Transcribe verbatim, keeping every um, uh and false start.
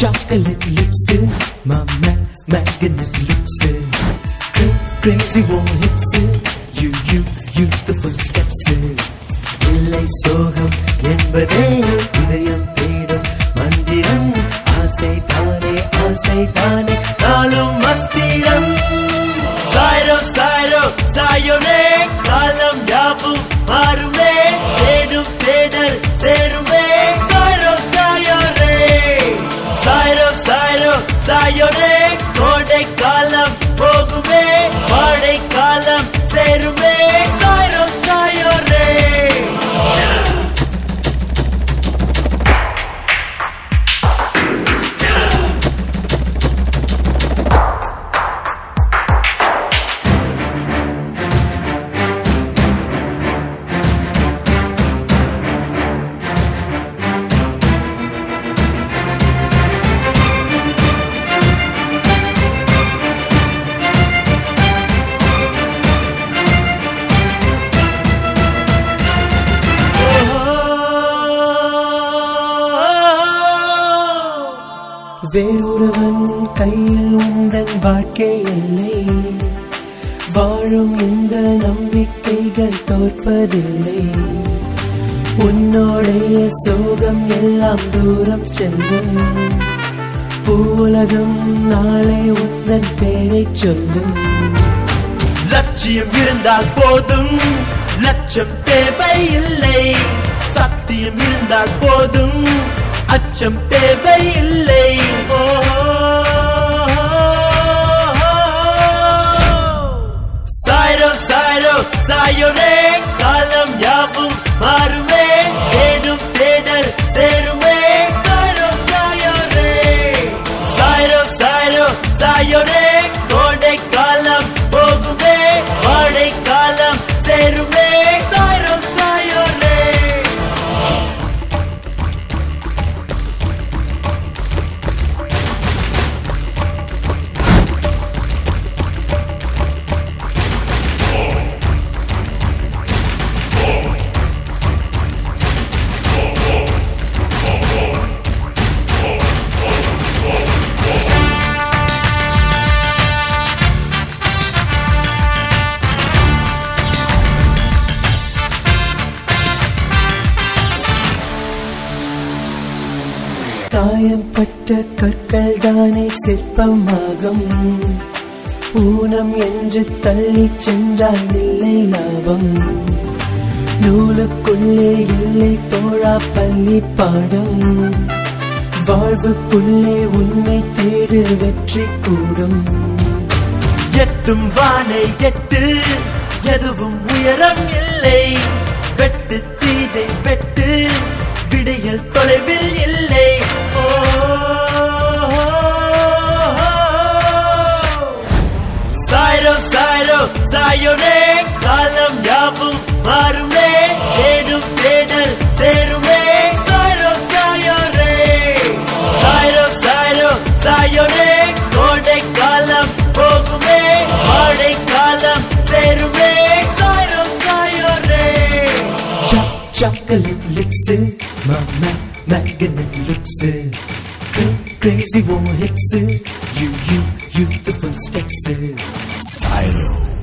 chocolate lips, my ma- magnet looks, cra- crazy warm hips, you you youthful steps. இல்லை சோகம் என்பதே இதயம் தேடும் மந்திரம், ஆசை தானே ஆசை தானே நாளும் மஸ்திரம். சாயரோ சாயரோ சாயோரே காலம் யாவும் மாறுமே, தேடும் தேடல் சேருமே. சாயரோ சாயோரே சாயரோ சாயரோ சாயோரே கோடை காலம் போகுமே, வாடை காலம் சேருமே. சாயரோ சாயோரே வேறொருவன் கையில் உந்தன் வாழ்க்கை இல்லை, வாழும் இந்த நம்பிக்கைகள் தோற்பதில்லை. உன்னோடைய சோகம் எல்லாம் தூரம் செல்லும், பூவுலகம் நாளை உந்தன் பேரை சொல்லும். லட்சியம் இருந்தால் போதும், லட்சம் தேவை இல்லை. சத்தியம் இருந்தால் போதும், அச்சம் தேவை இல்லை. சாயரோ சாயரோ சாயோரே காலம் யாவும் மாறுமே, தேடும் தேடல் சேருமே. சாயரோ சாயோரே சாயரோ சாயரோ சாயோரே கோடை காலம் போகுமே, வாடை காலம் சேருமே. சாயரோ சாயோரே காயம்பட்ட கற்கள் தானே சிற்பமாகும், ஊனம் என்று தள்ளி சென்றால் இல்லை லாபம். நூலுக்குள்ளே இல்லை தோழா பள்ளி பாடம், வாழ்வுக்குள்ளே உன்னை தேடு வெற்றி கூடும். எட்டும் வானை எட்டு, எதுவும் உயரம் இல்லை. வெட்டு தீதை வெட்டு, விடையில் தொலைவில் இல்லை. சாயரோ சாயரோ சாயோரே காலம் யாவும் மாறுமே, தேடும் தேடல் சேருமே. சாயரோ சாயோரே சாயரோ சாயரோ சாயோரே கோடை காலம் போகுமே, வாடை காலம் சேருமே. சாயரோ சாயோரே chocolate lips, my ma- magnet looks, cra- crazy warm hips, you you youthful steps. Syro.